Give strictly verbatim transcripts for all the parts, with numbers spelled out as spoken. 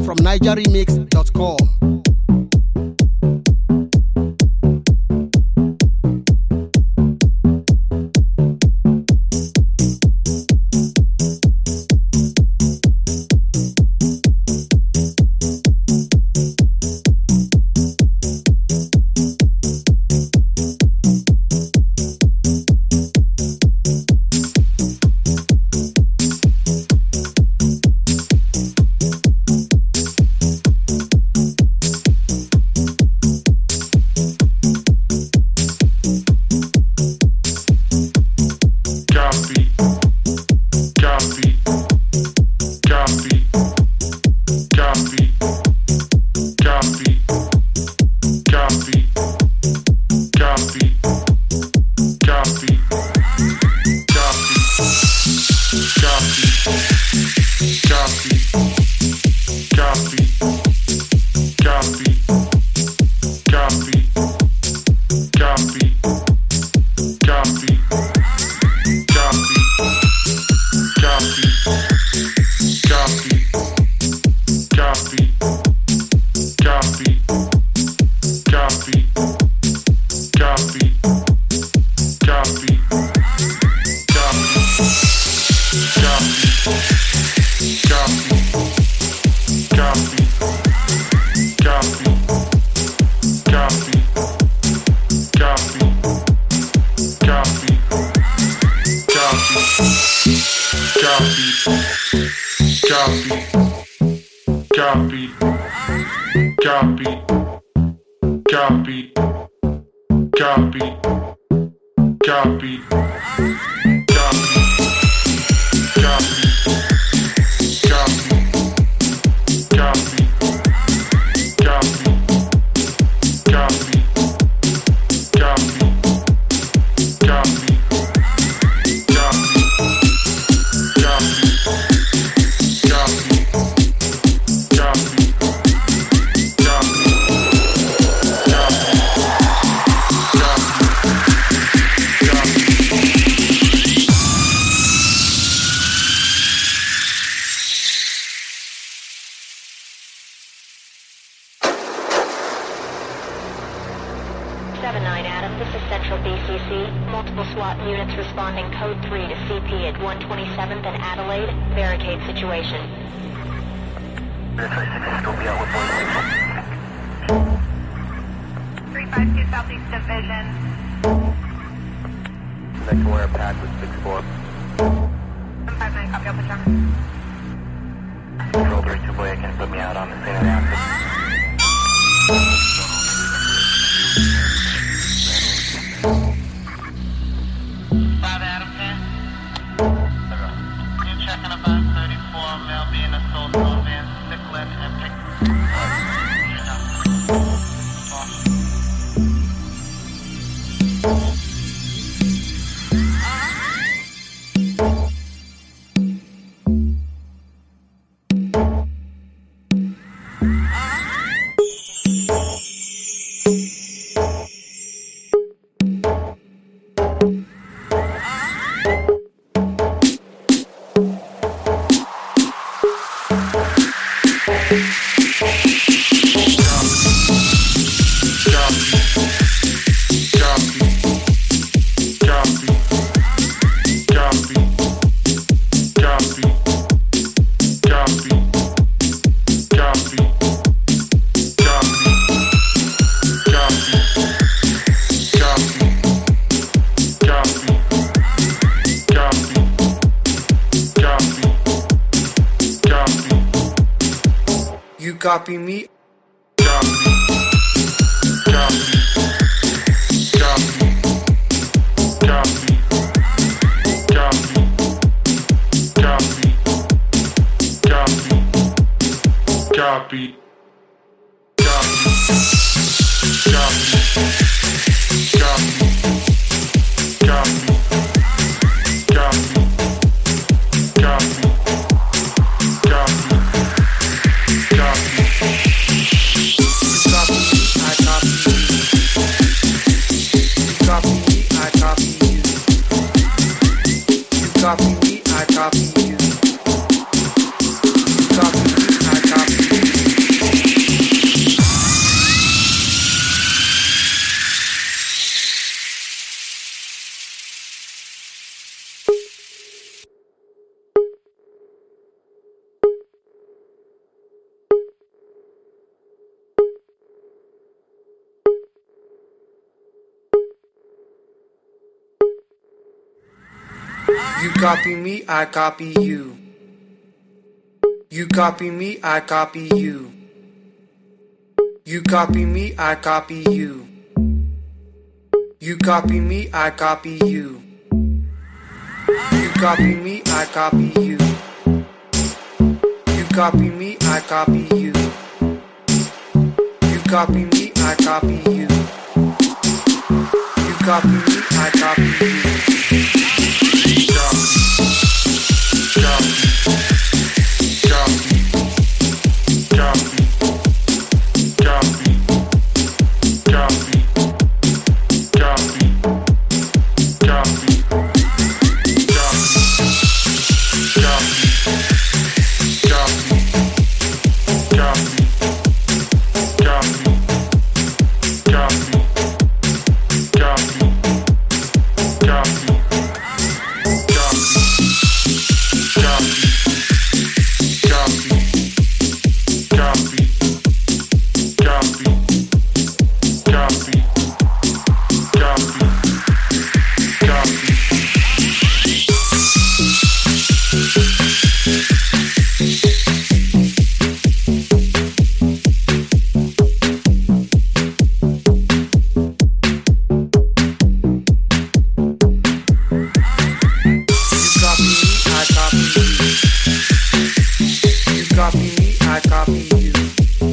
from niger remix dot com. Copy me. Copy. Copy. Copy. Copy. Copy. Copy. Copy. Copy. Copy me, I copy you. You copy me, I copy you. You copy me, I copy you. You copy me, I copy you. You copy me, I copy you. You copy me, I copy you. You copy me, I copy you. You copy me, I copy you. You copy me, I copy you. You copy me, I copy you.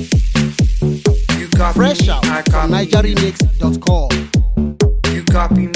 Fresh out from Niger Remix dot com. You copy me.